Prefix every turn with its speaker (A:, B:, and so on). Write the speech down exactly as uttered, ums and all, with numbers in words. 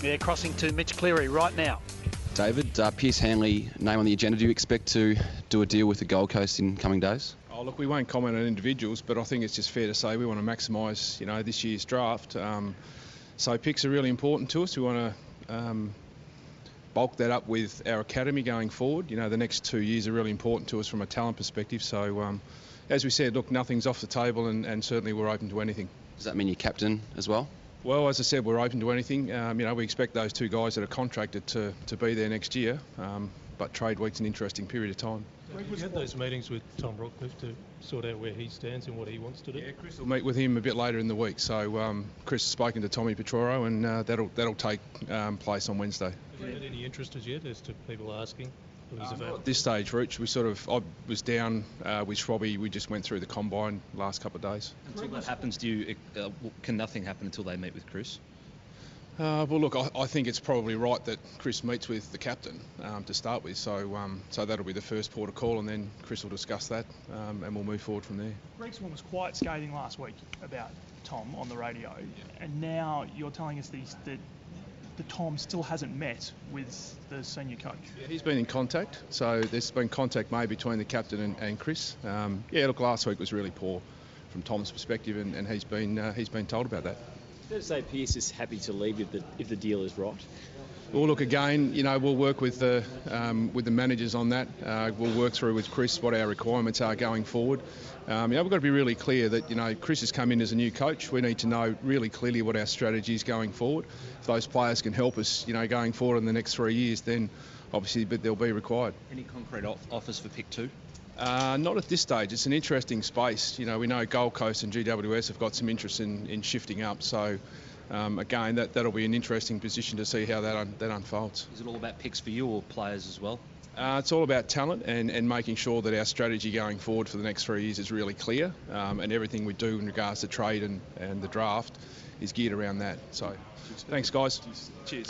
A: Yeah, crossing to Mitch Cleary right now.
B: David, uh, Pierce Hanley name on the agenda. Do you expect to do a deal with the Gold Coast in coming days?
C: Oh, look, we won't comment on individuals, but I think it's just fair to say we want to maximise, you know, this year's draft. Um, so picks are really important to us. We want to um, bulk that up with our academy going forward. You know, the next two years are really important to us from a talent perspective. So, um, as we said, look, nothing's off the table, and, and certainly we're open to anything.
B: Does that mean you're captain as well?
C: Well, as I said, we're open to anything. Um, you know, we expect those two guys that are contracted to, to be there next year, um, but trade week's an interesting period of time.
D: You had those meetings with Tom Rockcliffe to sort out where he stands and what he wants to do?
C: Yeah, Chris will meet with him a bit later in the week. So um, Chris has spoken to Tommy Petroro, and uh, that'll that'll take um, place on Wednesday.
D: Have you had any interest as yet as to people asking?
C: Um, at this stage, Rich, we sort of I was down uh, with Schwabby. We just went through the combine last couple of days.
E: Until that happens, do you uh, can nothing happen until they meet with Chris?
C: Uh, well, look, I, I think it's probably right that Chris meets with the captain um, to start with. So, um, so that'll be the first port of call, and then Chris will discuss that, um, and we'll move forward from there.
F: Greg Swann was quite scathing last week about Tom on the radio, yeah. And now you're telling us these, that the Tom still hasn't met with the senior coach.
C: Yeah, he's been in contact, so there's been contact made between the captain and, and Chris. Um, yeah, look, last week was really poor from Tom's perspective, and, and he's been uh, he's been told about that.
G: Fair to say Pierce is happy to leave if the if the deal is right.
C: Well, look, again, you know, we'll work with the um, with the managers on that. Uh, we'll work through with Chris what our requirements are going forward. Um, you know, we've got to be really clear that, you know, Chris has come in as a new coach. We need to know really clearly what our strategy is going forward. If those players can help us, you know, going forward in the next three years, then obviously, but they'll be required.
E: Any concrete off- offers for pick two?
C: Uh, not at this stage. It's an interesting space. You know, we know Gold Coast and G W S have got some interest in, in shifting up. So, um, again, that, that'll be an interesting position to see how that un- that unfolds.
E: Is it all about picks for you or players as well?
C: Uh, it's all about talent and, and making sure that our strategy going forward for the next three years is really clear, um, and everything we do in regards to trade and, and the draft is geared around that. So, thanks, guys. Cheers.